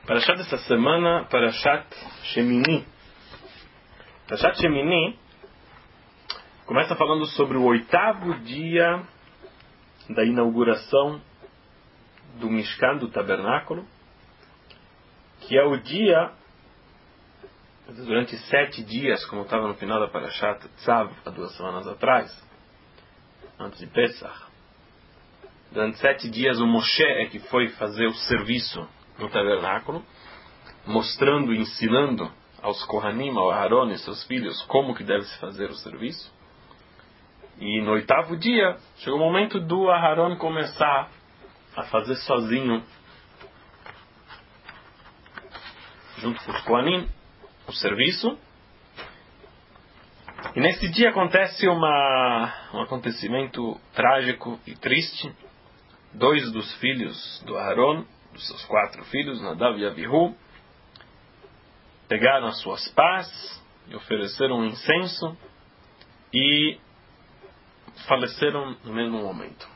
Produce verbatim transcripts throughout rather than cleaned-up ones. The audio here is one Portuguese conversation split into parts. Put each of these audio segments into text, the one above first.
Parashat dessa semana, Parashat Shemini. Parashat Shemini começa falando sobre o oitavo dia da inauguração do Mishkan, do tabernáculo, que é o dia, durante sete dias, como estava no final da Parashat Tzav, há duas semanas atrás, antes de Pesach. Durante sete dias o Moshe é que foi fazer o serviço no tabernáculo, mostrando e ensinando aos Kohanim, ao Aharon e seus filhos, como que deve se fazer o serviço. E no oitavo dia, chegou o momento do Aharon começar a fazer sozinho, junto com os Kohanim, o serviço. E nesse dia acontece uma, um acontecimento trágico e triste. Dois dos filhos do Aharon, dos seus quatro filhos, Nadav e Abihu, pegaram as suas pás e ofereceram um incenso e faleceram no mesmo momento.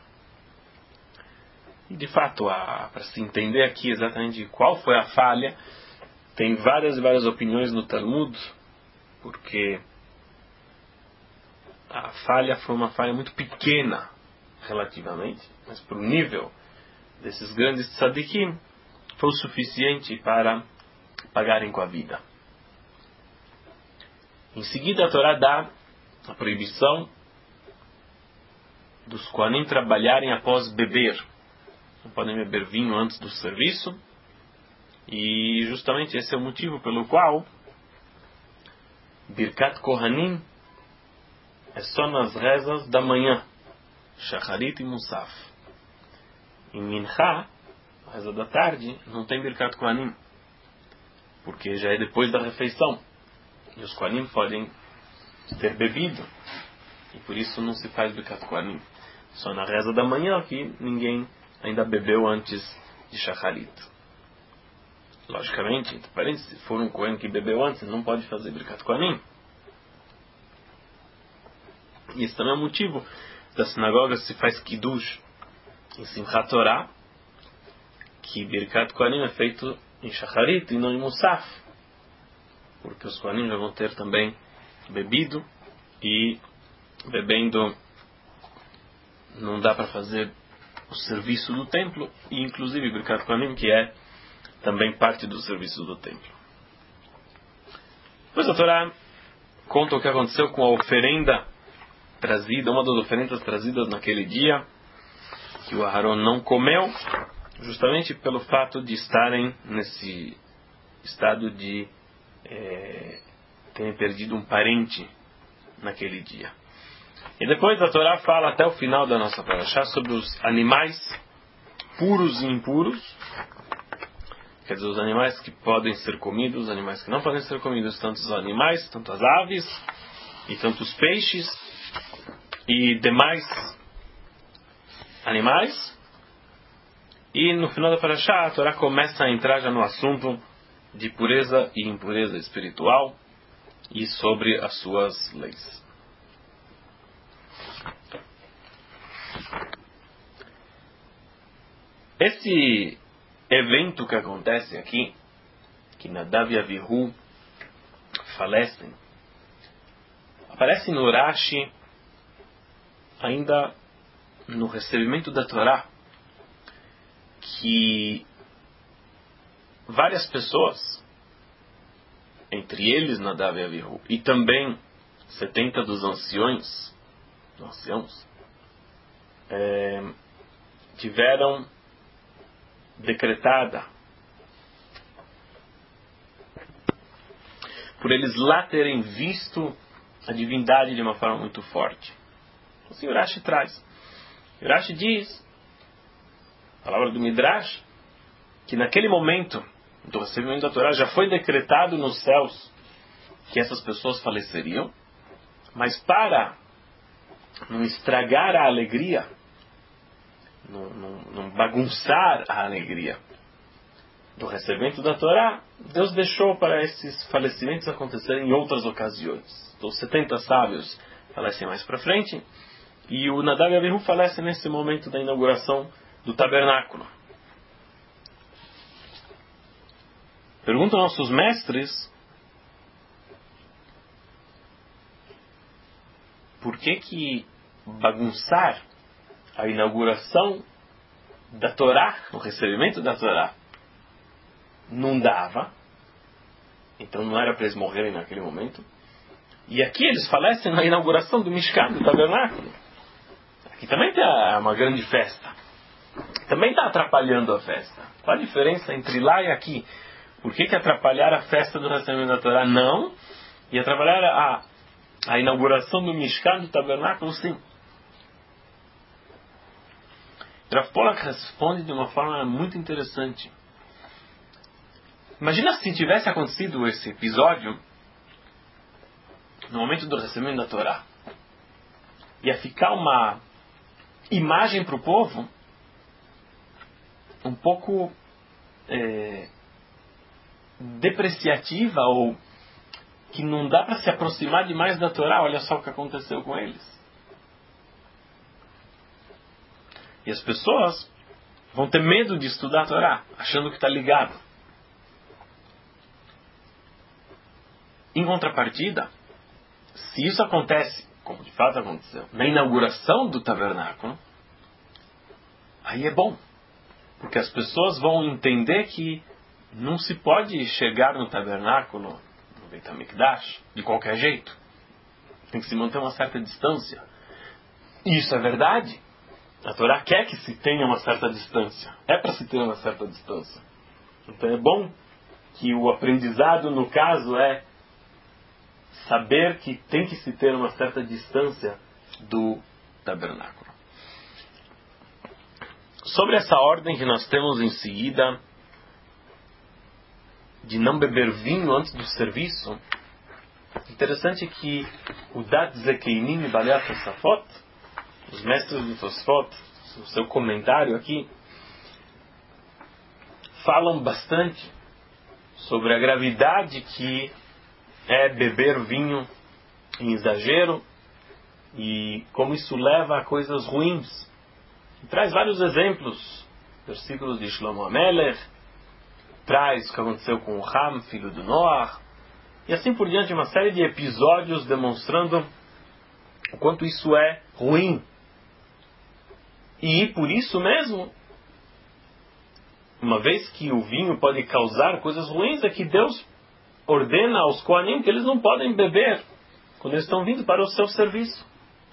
E de fato, para se entender aqui exatamente qual foi a falha, tem várias e várias opiniões no Talmud, porque a falha foi uma falha muito pequena relativamente, mas para o nível desses grandes tzadikim foi o suficiente para pagarem com a vida. Em seguida, a Torá dá a proibição dos Kohanim trabalharem após beber. Não podem beber vinho antes do serviço. E justamente esse é o motivo pelo qual Birkat Kohanim é só nas rezas da manhã, Shacharit e Musaf. Em Mincha, a reza da tarde, não tem Birkat Kohanim, porque já é depois da refeição. E os Kohanim podem ter bebido, e por isso não se faz Birkat Kohanim. Só na reza da manhã que ninguém ainda bebeu antes de Shacharit. Logicamente, entre parênteses, se for um Kohen que bebeu antes, não pode fazer Birkat Kohanim. E esse também é o motivo da sinagoga se faz Kiddush em Simchat Torah, que Birkat Kohanim é feito em Shacharit e não em Musaf, porque os Kohanim já vão ter também bebido, e bebendo não dá para fazer o serviço do templo, e inclusive Birkat Kohanim, que é também parte do serviço do templo. Depois a Torá conta o que aconteceu com a oferenda trazida, uma das oferendas trazidas naquele dia, que o Aharon não comeu, justamente pelo fato de estarem nesse estado de é, terem perdido um parente naquele dia. E depois a Torá fala até o final da nossa parashá sobre os animais puros e impuros, quer dizer, os animais que podem ser comidos, os animais que não podem ser comidos, tanto os animais, tanto as aves, e tanto os peixes, e demais animais. E no final da parashá, a Torá começa a entrar já no assunto de pureza e impureza espiritual e sobre as suas leis. Esse evento que acontece aqui, que Nadav e Abihu falecem, aparece no Rashi ainda no recebimento da Torá, que várias pessoas, entre eles Nadav e Abihu, e também setenta dos anciões, anciãos, é, tiveram decretada, por eles lá terem visto a divindade de uma forma muito forte. Assim o Rashi traz. O Rashi diz, a palavra do Midrash, que naquele momento do recebimento da Torá já foi decretado nos céus que essas pessoas faleceriam, mas para não estragar a alegria, não, não, não bagunçar a alegria do recebimento da Torá, Deus deixou para esses falecimentos acontecerem em outras ocasiões. Então, os setenta sábios falecem mais para frente, e o Nadav e Abihu falecem nesse momento da inauguração do tabernáculo. Perguntam nossos mestres por que que bagunçar a inauguração da Torá, o recebimento da Torá, não dava, então não era para eles morrerem naquele momento, e aqui eles falecem na inauguração do Mishkan, do tabernáculo. Aqui também tem uma grande festa, também está atrapalhando a festa. Qual a diferença entre lá e aqui? Por que que atrapalhar a festa do recebimento da Torá não, e atrapalhar a, a inauguração do Mishkan, do tabernáculo, sim? Rav Pollack responde de uma forma muito interessante. Imagina se tivesse acontecido esse episódio no momento do recebimento da Torá. Ia ficar uma imagem para o povo um pouco é, depreciativa, ou que não dá para se aproximar demais da Torá. Olha só o que aconteceu com eles. E as pessoas vão ter medo de estudar a Torá, achando que está ligado. Em contrapartida, se isso acontece, como de fato aconteceu, na inauguração do tabernáculo, aí é bom. Porque as pessoas vão entender que não se pode chegar no tabernáculo, no Beit HaMikdash, de qualquer jeito. Tem que se manter uma certa distância. E isso é verdade. A Torá quer que se tenha uma certa distância. É para se ter uma certa distância. Então é bom que o aprendizado, no caso, é saber que tem que se ter uma certa distância do tabernáculo. Sobre essa ordem que nós temos em seguida, de não beber vinho antes do serviço, interessante que o Dat Zekeinim e Baleat Tosafot, os mestres do Tosfot, no seu comentário aqui, falam bastante sobre a gravidade que é beber vinho em exagero e como isso leva a coisas ruins. E traz vários exemplos, versículos de Shlomo HaMelech, traz o que aconteceu com o Ham, filho do Noah, e assim por diante, uma série de episódios demonstrando o quanto isso é ruim. E por isso mesmo, uma vez que o vinho pode causar coisas ruins, é que Deus ordena aos Kohanim que eles não podem beber quando eles estão vindo para o seu serviço.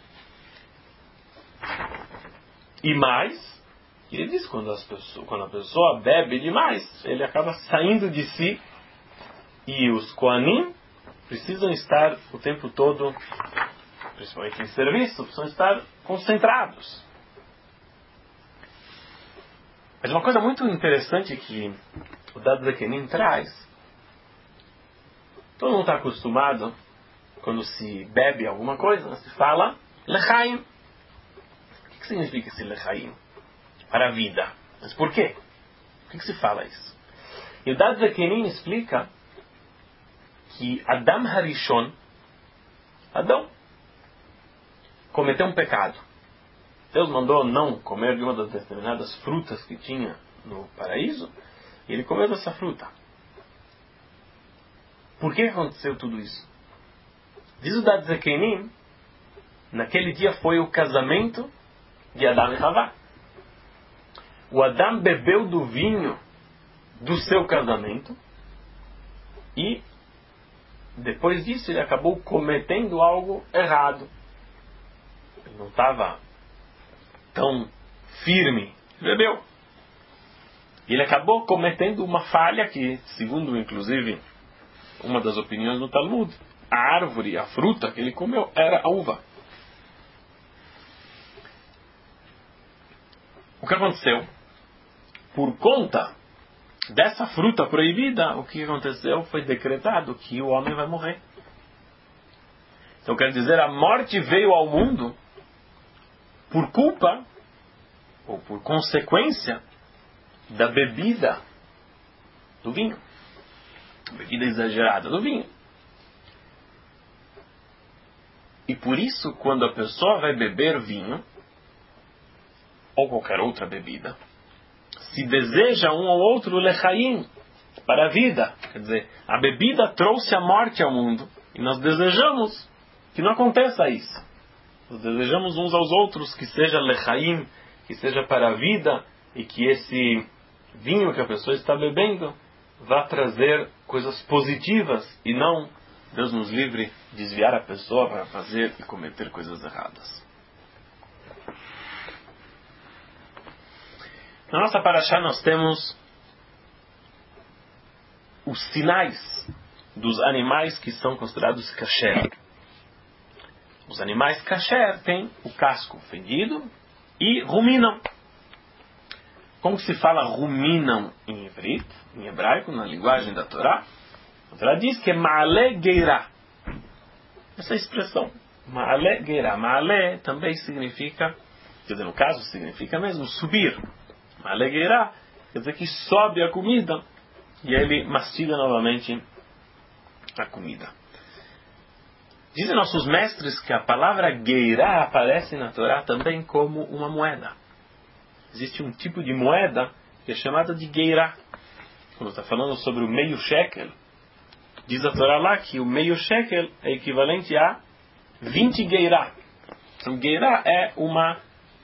E mais, ele diz, quando, as pessoas, quando a pessoa bebe demais, ele acaba saindo de si, e os Kohanim precisam estar o tempo todo, principalmente em serviço, precisam estar concentrados. Mas uma coisa muito interessante que o Dat Zekenim traz, todo mundo está acostumado, quando se bebe alguma coisa, se fala Lechaim. O que significa esse Lechaim? Para a vida. Mas por quê? Por que se fala isso? E o Dat Zekenim explica que Adam Harishon, Adão, cometeu um pecado. Deus mandou não comer de uma das determinadas frutas que tinha no paraíso, e ele comeu dessa fruta. Por que aconteceu tudo isso? Diz o Dat Zekenim, naquele dia foi o casamento de Adão e Havá. O Adão bebeu do vinho do seu casamento, e depois disso ele acabou cometendo algo errado. Ele não estava tão firme, bebeu. E ele acabou cometendo uma falha que, segundo inclusive uma das opiniões do Talmud, a árvore, a fruta que ele comeu era a uva. O que aconteceu? Por conta dessa fruta proibida, o que aconteceu foi decretado que o homem vai morrer. Então quer dizer, a morte veio ao mundo por culpa, ou por consequência, da bebida do vinho. Bebida exagerada do vinho. E por isso, quando a pessoa vai beber vinho, ou qualquer outra bebida, se deseja um ou outro lechaim, para a vida. Quer dizer, a bebida trouxe a morte ao mundo. E nós desejamos que não aconteça isso. Nós desejamos uns aos outros que seja lechaim, que seja para a vida, e que esse vinho que a pessoa está bebendo vá trazer coisas positivas e não, Deus nos livre, desviar a pessoa para fazer e cometer coisas erradas. Na nossa paraxá nós temos os sinais dos animais que são considerados kasher. Os animais kasher têm o casco fendido e ruminam. Como se fala ruminam em hebraico, em hebraico, na linguagem da Torá? A Torá diz que é ma'ale geirá. Essa expressão, ma'ale geirá. Ma'ale também significa, quer dizer, no caso significa mesmo subir. Ma'ale geirá quer dizer que sobe a comida e ele mastiga novamente a comida. Dizem nossos mestres que a palavra geirá aparece na Torá também como uma moeda. Existe um tipo de moeda que é chamada de geirá. Quando está falando sobre o meio shekel, diz a Torá lá que o meio shekel é equivalente a vinte geirá. Então geirá é uma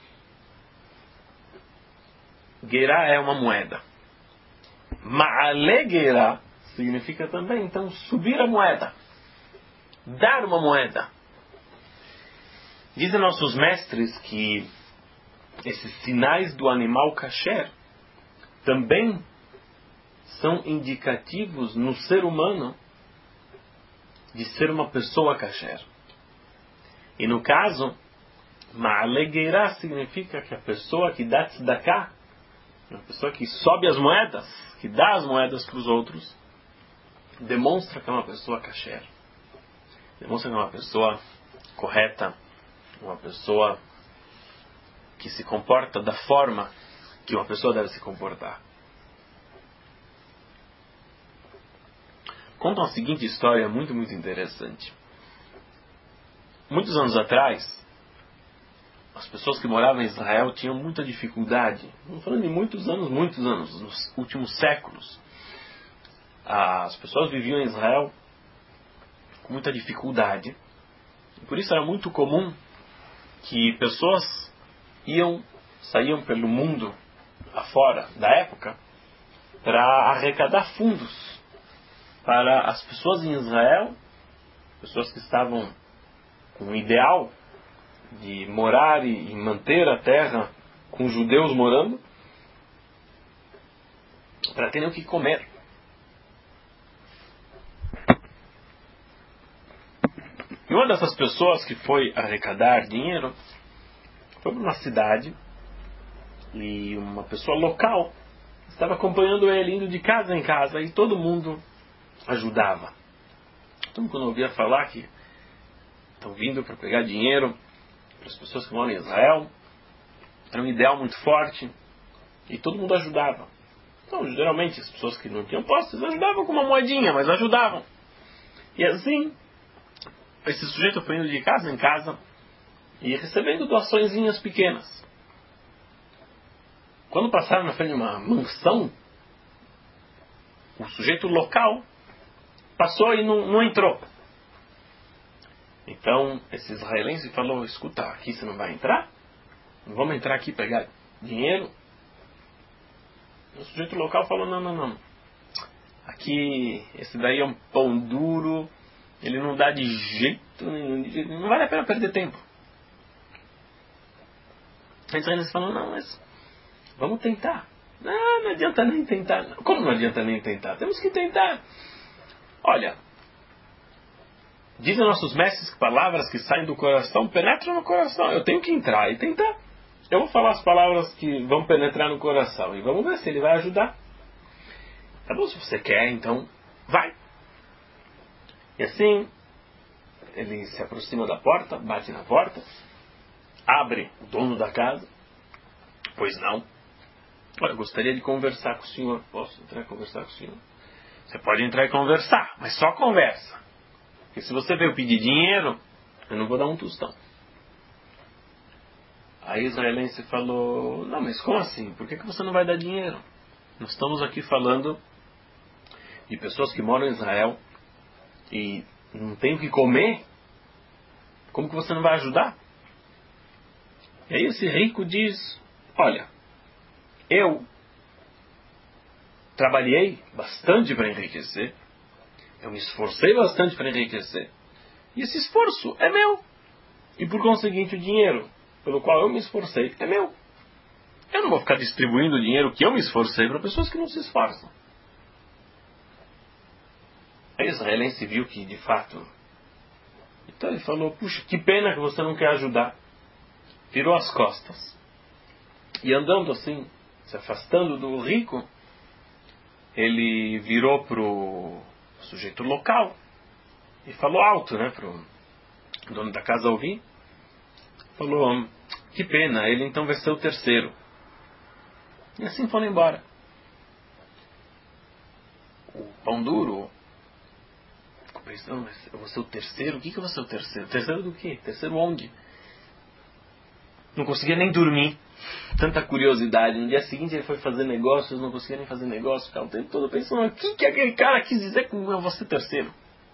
geirá é uma moeda. Ma'ale geirá significa também, então, subir a moeda. Dar uma moeda. Dizem nossos mestres que esses sinais do animal kasher também são indicativos no ser humano de ser uma pessoa kasher. E no caso, ma'ale geirá significa que a pessoa que dá tzedakah, uma pessoa que sobe as moedas, que dá as moedas para os outros, demonstra que é uma pessoa kasher. Demonstra que é uma pessoa correta, uma pessoa que se comporta da forma que uma pessoa deve se comportar. Contam a seguinte história muito, muito interessante. Muitos anos atrás, as pessoas que moravam em Israel tinham muita dificuldade. Não falando de muitos anos, muitos anos, nos últimos séculos. As pessoas viviam em Israel com muita dificuldade. E por isso era muito comum que pessoas iam, saíam pelo mundo afora da época para arrecadar fundos para as pessoas em Israel, pessoas que estavam com o ideal de morar e, e manter a terra com judeus morando, para terem o que comer. E uma dessas pessoas que foi arrecadar dinheiro foi para uma cidade e uma pessoa local estava acompanhando ele, indo de casa em casa, e todo mundo ajudava. Então, quando eu ouvia falar que estão vindo para pegar dinheiro para as pessoas que moram em Israel, era um ideal muito forte e todo mundo ajudava. Então, geralmente, as pessoas que não tinham posses ajudavam com uma moedinha, mas ajudavam. E assim, esse sujeito foi indo de casa em casa e recebendo doaçõezinhas pequenas. Quando passaram na frente de uma mansão, o sujeito local passou e não, não entrou. Então, esse israelense falou: escuta, aqui você não vai entrar? Não vamos entrar aqui pegar dinheiro? O sujeito local falou: não, não, não. Aqui, esse daí é um pão duro, ele não dá de jeito nenhum, não vale a pena perder tempo. A israelense falou: não, mas vamos tentar. Não, não adianta nem tentar. Como não adianta nem tentar? Temos que tentar. Olha, dizem nossos mestres que palavras que saem do coração penetram no coração. Eu tenho que entrar e tentar. Eu vou falar as palavras que vão penetrar no coração e vamos ver se ele vai ajudar. Tá bom, se você quer, então vai. E assim, ele se aproxima da porta, bate na porta, abre o dono da casa. Pois não. Olha, eu gostaria de conversar com o senhor. Posso entrar e conversar com o senhor? Você pode entrar e conversar, mas só conversa. Porque se você veio pedir dinheiro, eu não vou dar um tostão. Aí o israelense falou: não, mas como assim? Por que que você não vai dar dinheiro? Nós estamos aqui falando de pessoas que moram em Israel e não tem o que comer, como que você não vai ajudar? E aí esse rico diz, olha, eu trabalhei bastante para enriquecer, eu me esforcei bastante para enriquecer, e esse esforço é meu. E por conseguinte o dinheiro pelo qual eu me esforcei é meu. Eu não vou ficar distribuindo o dinheiro que eu me esforcei para pessoas que não se esforçam. Aí o israelense viu que de fato... Então ele falou, puxa, que pena que você não quer ajudar. Virou as costas. E andando assim, se afastando do rico, ele virou para o sujeito local e falou alto, né, para o dono da casa ouvir. Falou, que pena, ele então vai ser o terceiro. E assim foram embora. O pão duro ficou pensando, mas eu vou ser o terceiro? O que que eu vou ser o terceiro? Terceiro do quê? Terceiro onde? Não conseguia nem dormir. Tanta curiosidade. No dia seguinte ele foi fazer negócios, não conseguia nem fazer negócio. Ficava o tempo todo pensando, o que que aquele cara quis dizer que eu vou ser terceiro?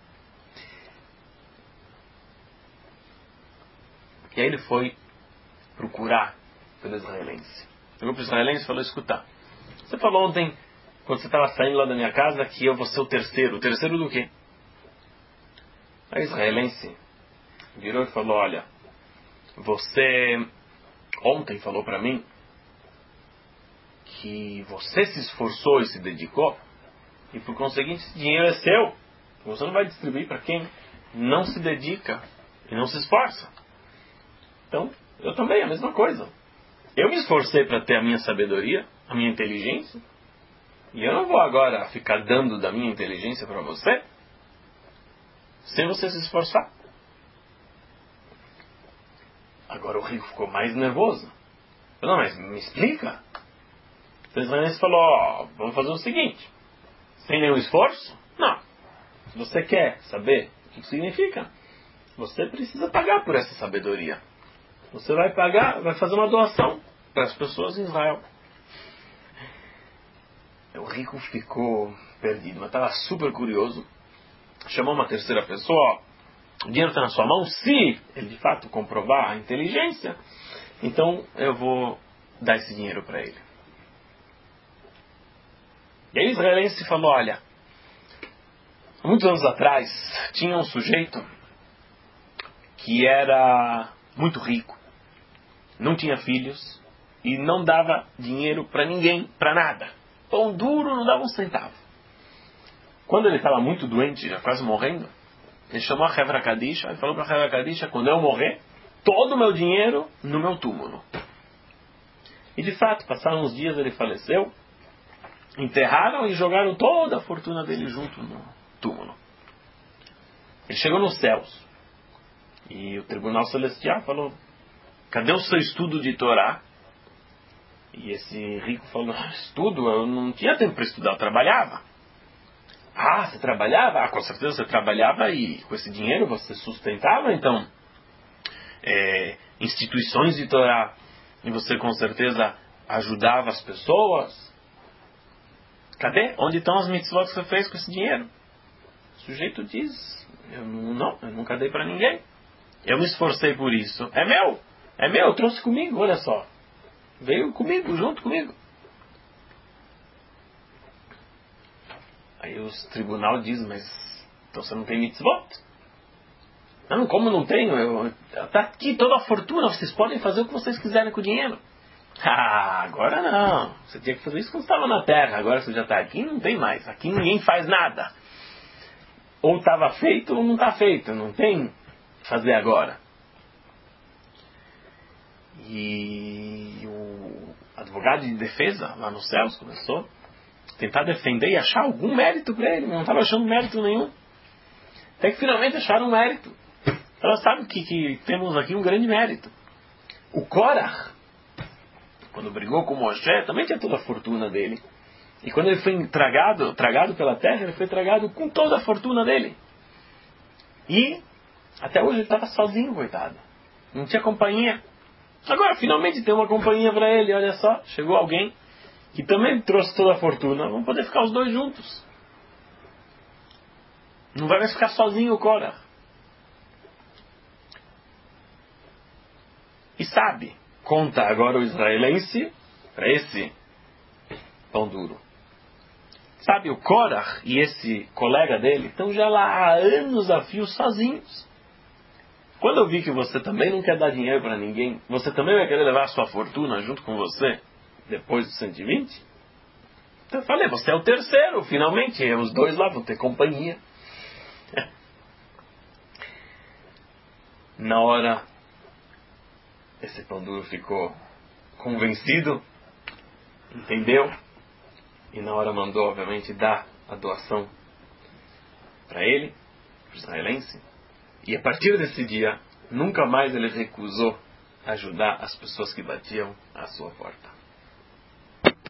E aí ele foi procurar pelo israelense. Chegou para o israelense e falou, escuta, você falou ontem, quando você estava saindo lá da minha casa, que eu vou ser o terceiro. O terceiro do quê? Aí o israelense virou e falou, olha, você ontem falou para mim que você se esforçou e se dedicou, e por conseguinte esse dinheiro é seu. Você não vai distribuir para quem não se dedica e não se esforça. Então, eu também, a mesma coisa. Eu me esforcei para ter a minha sabedoria, a minha inteligência, e eu não vou agora ficar dando da minha inteligência para você, sem você se esforçar. Agora o rico ficou mais nervoso. Falou, não, mas me explica. O israelense falou, ó, vamos fazer o seguinte, sem nenhum esforço? Não. Se você quer saber o que significa, você precisa pagar por essa sabedoria. Você vai pagar, vai fazer uma doação para as pessoas em Israel. O rico ficou perdido, mas estava super curioso. Chamou uma terceira pessoa, ó, o dinheiro está na sua mão, se ele de fato comprovar a inteligência, então eu vou dar esse dinheiro para ele. E aí o israelense falou, olha, muitos anos atrás tinha um sujeito que era muito rico, não tinha filhos e não dava dinheiro para ninguém, para nada. Pão duro, não dava um centavo. Quando ele estava muito doente, já quase morrendo, ele chamou a Hevra Kadisha e falou para a Hevra Kadisha, quando eu morrer, todo o meu dinheiro no meu túmulo. E de fato, passaram uns dias, ele faleceu, enterraram e jogaram toda a fortuna dele junto no túmulo. Ele chegou nos céus e o tribunal celestial falou, cadê o seu estudo de Torá? E esse rico falou, estudo? Eu não tinha tempo para estudar, eu trabalhava. Ah, você trabalhava? Ah, com certeza você trabalhava e com esse dinheiro você sustentava, então, é, instituições de Torá. E você com certeza ajudava as pessoas. Cadê? Onde estão as mitzvot que você fez com esse dinheiro? O sujeito diz, eu não, não eu nunca dei para ninguém. Eu me esforcei por isso. É meu, é meu, eu trouxe comigo, olha só. Veio comigo, junto comigo. Aí o tribunal diz, mas então você não tem mitzvot? Não, como não tenho? Está aqui toda a fortuna, vocês podem fazer o que vocês quiserem com o dinheiro. Ah, agora não. Você tinha que fazer isso quando estava na terra. Agora você já está aqui, não tem mais. Aqui ninguém faz nada. Ou estava feito ou não está feito. Não tem fazer agora. E o advogado de defesa lá nos céus começou a tentar defender e achar algum mérito para ele. Não estava achando mérito nenhum. Até que finalmente acharam um mérito. Ela sabe que, que temos aqui um grande mérito. O Korah, quando brigou com Moshe, também tinha toda a fortuna dele. E quando ele foi tragado, tragado pela terra, ele foi tragado com toda a fortuna dele. E até hoje ele estava sozinho, coitado. Não tinha companhia. Agora finalmente tem uma companhia para ele, olha só. Chegou alguém que também trouxe toda a fortuna. Vamos poder ficar os dois juntos. Não vai mais ficar sozinho o Korah. E sabe, conta agora o israelense para esse pão duro. Sabe, o Korah e esse colega dele estão já lá há anos a fio sozinhos. Quando eu vi que você também não quer dar dinheiro para ninguém, você também vai querer levar a sua fortuna junto com você, depois dos cento e vinte? Então eu falei, você é o terceiro, finalmente, os dois lá vão ter companhia. Na hora, esse pão duro ficou convencido, entendeu? E na hora mandou, obviamente, dar a doação para ele, para o israelense. E a partir desse dia, nunca mais ele recusou ajudar as pessoas que batiam à sua porta.